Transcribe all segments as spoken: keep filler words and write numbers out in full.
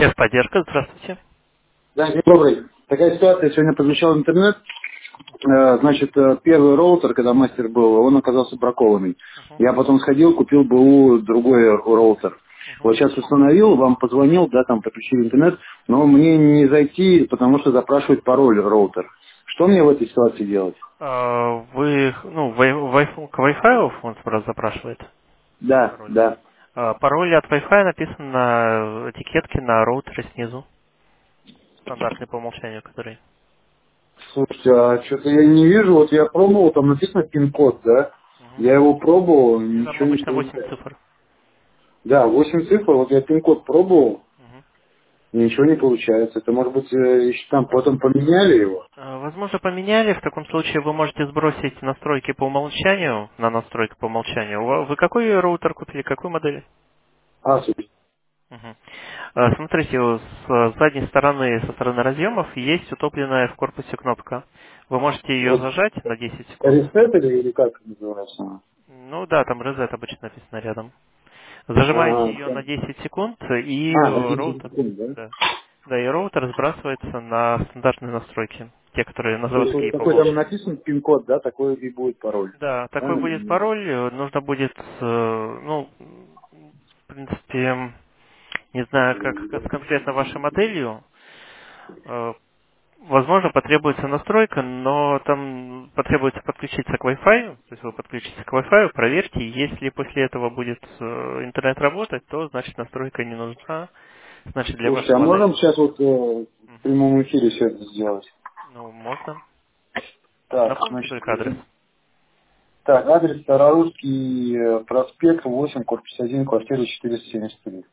Техподдержка, здравствуйте. Да, день добрый. Такая ситуация, я сегодня подключал интернет. Э, Значит, э, первый роутер, когда мастер был, он оказался бракованный. Мгм, Я потом сходил, купил БУ другой роутер. Вот мгм. сейчас установил, вам позвонил, да, там подключили интернет, но мне не зайти, потому что запрашивает пароль роутер. Что мне в этой ситуации делать? А, Вы, ну, вай- вай- к Wi-Fi он раз запрашивает Да, пароль. да. А, Пароль от Wi-Fi написан на этикетке на роутере снизу. Стандартный по умолчанию, который. Слушайте, а что-то я не вижу, вот я пробовал, там написано пин-код, да? Мгм. Я его пробовал, Ну, там ничего не обычно восемь получается. цифр. Да, восемь цифр, вот я пин-код пробовал, Мгм. ничего не получается. Это, может быть, э, еще там потом поменяли его? А, Возможно, поменяли. В таком случае вы можете сбросить настройки по умолчанию на настройки по умолчанию. Вы вы какой роутер купили, какой модели? А, слушай, Мгм. А, Смотрите, с э, задней стороны, со стороны разъемов, есть утопленная в корпусе кнопка. Вы можете ее вот зажать на десять секунд. ресет или, или как это называется? она? Ну да, там reset обычно написано рядом. Зажимаете А, ее так. на десять секунд, и А, на э, десять роутер, секунд, да? да, да, и роутер сбрасывается на стандартные настройки, те, которые на То есть вот заводские по такой там умолчанию. написан пин-код, да, такой и будет пароль. Да, такой будет Правильно? пароль. э, Нужно будет, э, ну, в принципе, не знаю, как с конкретно вашей моделью. э, Возможно, потребуется настройка, но там потребуется подключиться к Wi-Fi, то есть вы подключитесь к Wi-Fi, проверьте, и если после этого будет э, интернет работать, то значит настройка не нужна, значит для Слушайте, вашей а можем модели. сейчас вот э, в Мгм. прямом эфире все это сделать? Ну, можно. Так, Напомните значит, только адрес. так, адрес Старорусский э, проспект восемь, корпус один, квартира четыреста семьдесят три.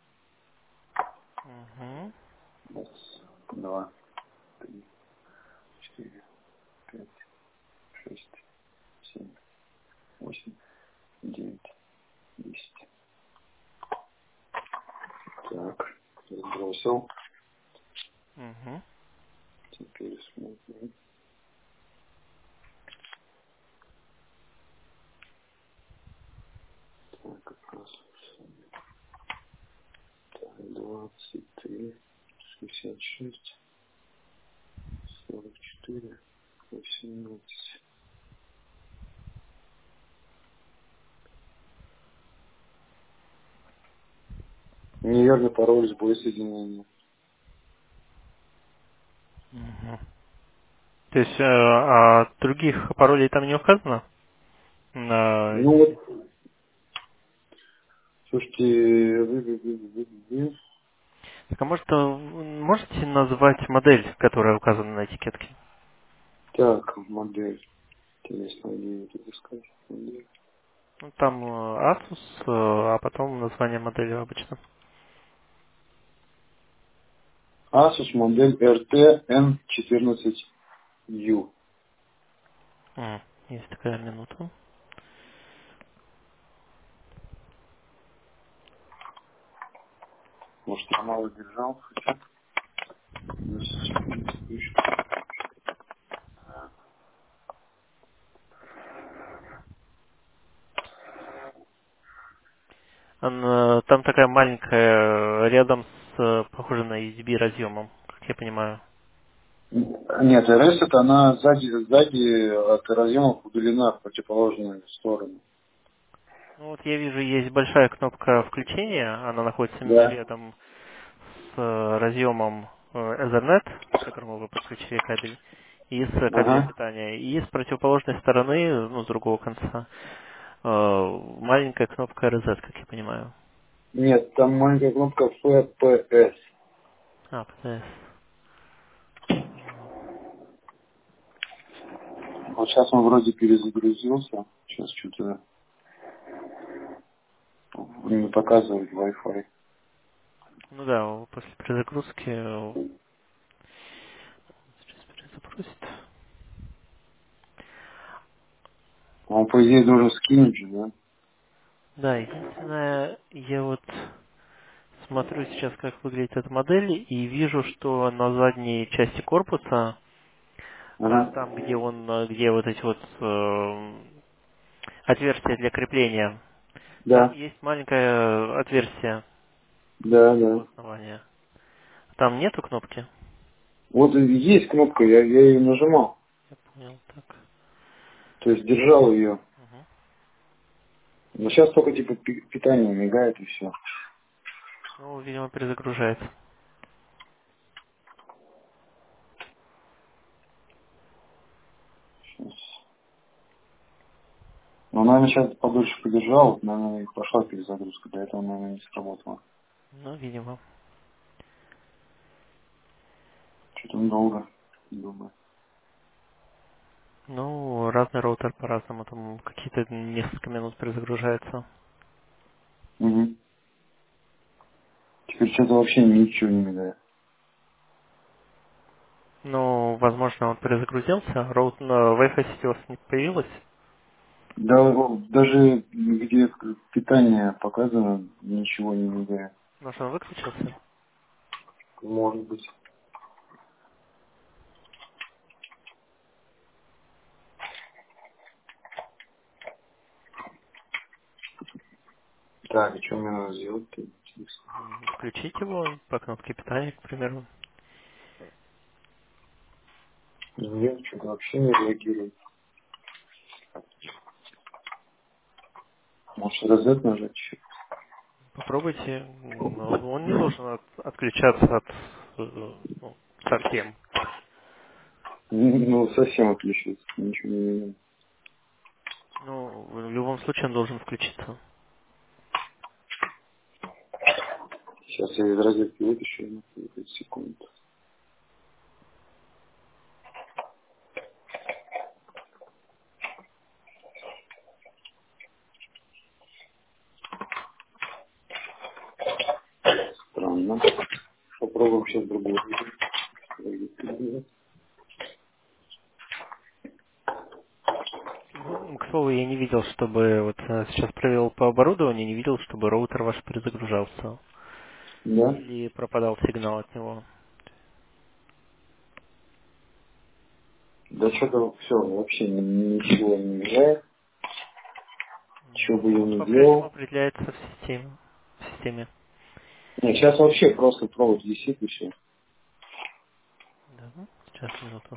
Мгм. Раз, два, три, четыре, пять, шесть, семь, восемь, девять, десять. Так, сбросил. Мгм. Теперь смотрим. Так, как раз так, двадцать три, шестьдесят шесть, сорок четыре, восемнадцать. Неверный пароль, сбой соединения. Мгм. То есть, э, а других паролей там не указано? На Ну вот, слушайте, вы, вы, вы, вы, вы. Так, а может, э, можете назвать модель, которая указана на этикетке? Так, модель. Интересно, где это искать? Модель. Ну, там э, Asus, э, а потом название модели обычно. Asus модель эр тэ эн четырнадцать ю. М, Есть такая минута. Может, я мало держал? Она- там такая маленькая, э, рядом с, э, похоже на ю эс би разъемом, как я понимаю. Нет, эр эс это она сзади, сзади от разъемов удалена в противоположную сторону. Ну вот я вижу, есть большая кнопка включения, она находится именно Да. рядом с э, разъемом э, Ethernet, к которому вы подключили кабель, и с кабелем Ага. питания. И с противоположной стороны, ну, с другого конца, э, маленькая кнопка Reset, как я понимаю. Нет, там маленькая кнопка эф пи эс. А, пи ти эс. Вот сейчас он вроде перезагрузился. Сейчас что-то не показывает Wi-Fi. Ну да, после перезагрузки э, сейчас перезапустит. Он, по идее, должен скинуть же, да? Да, единственное, я вот смотрю сейчас, как выглядит эта модель, и вижу, что на задней части корпуса, а, Ага. там, где он, а, где вот эти вот э, отверстия для крепления, там Да, есть маленькое отверстие да, у да. основания. Там нету кнопки? Вот есть кнопка, я, я ее нажимал. Я понял, так. То есть держал ее. Мгм. Но сейчас только типа пи- питание мигает и все. Ну, видимо, перезагружается. Сейчас. Ну, наверное, сейчас подольше подержал, наверное, и пошла перезагрузка. До этого, наверное, не сработало. Ну, видимо. Что-то он долго, думаю. Ну, разный роутер по-разному. Там какие-то несколько минут перезагружается. Угу. Теперь что-то вообще ничего не мигает. Ну, возможно, он перезагрузился. Роут на Wi-Fi сети у вас не появилась. Да, вот даже где питание показано, ничего не мигает. Может, он выключился? Может быть. Так, и что мне надо сделать-то? М, Включить его по кнопке питания, к примеру. Нет, что-то вообще не реагирует. Может, розет нажать еще? Попробуйте. М, Он он не должен от- отключаться от э, ну, совсем. Ну, совсем отключился. Ничего не меняет. Ну, в любом случае он должен включиться. Сейчас я из розетки вытащу, на пять секунд. Странно. Попробуем сейчас другую. Ну, к слову, я не видел, чтобы вот э, сейчас проверил по оборудованию, не видел, чтобы роутер ваш перезагружался. Да? Или пропадал сигнал от него. Да что-то все, вообще ни- ничего не мешает. Что бы Ну, я он ни по-прежнему делал. определяется в системе. В системе. Нет, сейчас вообще просто провод висит и все. Да, ну, сейчас минуту.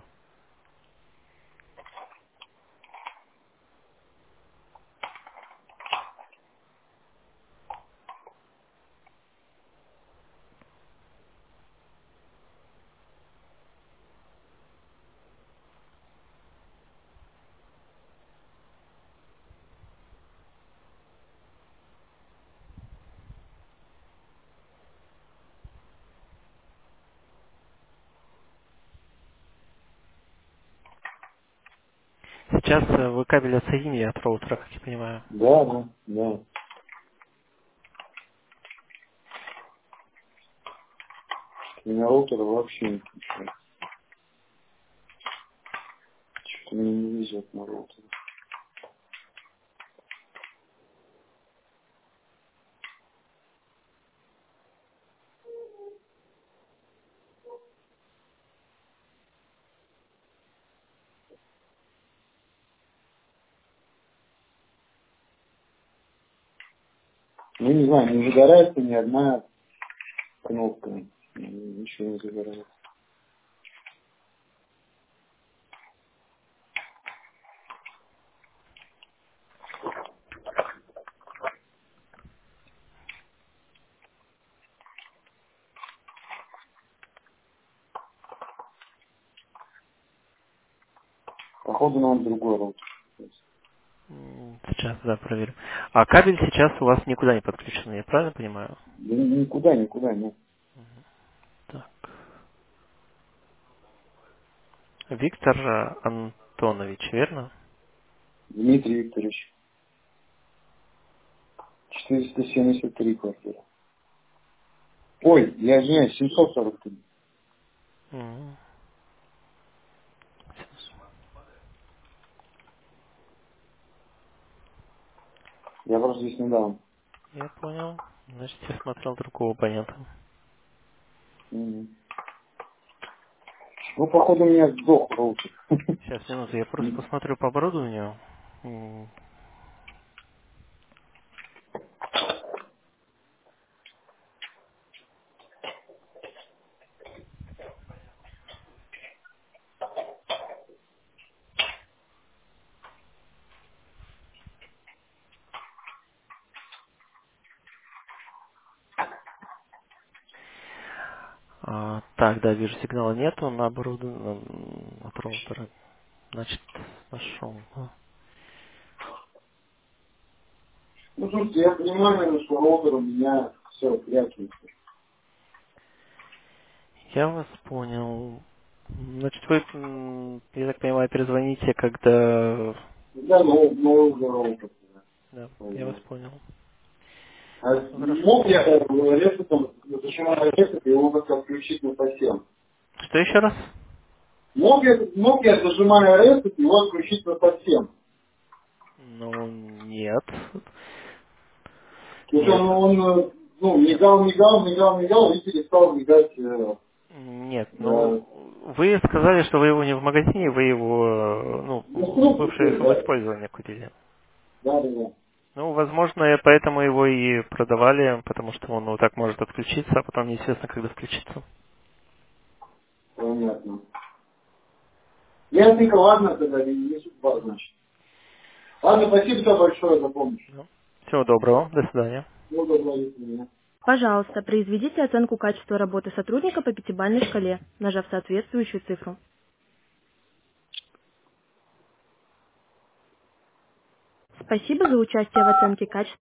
Сейчас э, вы кабель отсоединили от роутера, как я понимаю. Да, да, да. У меня роутер вообще не включает. Что-то мне не везет на роутер. Ну, не знаю, не загорается ни одна кнопка. Ничего не загорается. Походу, нам другой роутер. М, Сейчас, да, проверим. А кабель сейчас у вас никуда не подключен, я правильно понимаю? Да никуда, никуда нет. Так. Виктор э, Антонович, верно? Дмитрий Викторович. четыреста семьдесят три квартира. Ой, я извиняюсь, семьсот сорок три. М, Я просто здесь недавно. Я понял. Значит, я смотрел другого абонента. Мгм. Ну, походу, у меня сдох роутер. Сейчас, минуту, я просто посмотрю по оборудованию. М, А, так, да, вижу, сигнала нету на оборудовании от роутера. Значит, нашел. Да. Ну, слушайте, я понимаю, наверное, что роутер у меня все в порядке. Я вас понял. Значит, вы, м, я так понимаю, перезвоните, когда... Да, новый, новый уже роутер. Да, я вас понял. А Ну, хорошо. мог я рецептом, зачем рецепт, его как-то отключить на совсем? Что еще раз? Мог я, мог я, зажимая рецепт, его отключить на совсем? Ну, нет. Потому что Нет. он, он э, ну, Нет. мигал, мигал, мигал, мигал, и перестал мигать. Э, Нет, э, ну, вы сказали, что вы его не в магазине, вы его, э, ну, в ну, бывшее да, использование купили. да, да, да. Ну, возможно, и поэтому его и продавали, потому что он вот так может отключиться, а потом неизвестно, когда включится. Понятно. Ясненько, ладно, тогда не, не судьба, значит. Ладно, спасибо тебе большое за помощь. Ну, всего доброго, до свидания. Ну, доброго вечера. Пожалуйста, произведите оценку качества работы сотрудника по пятибалльной шкале, нажав соответствующую цифру. Спасибо за участие в оценке качества.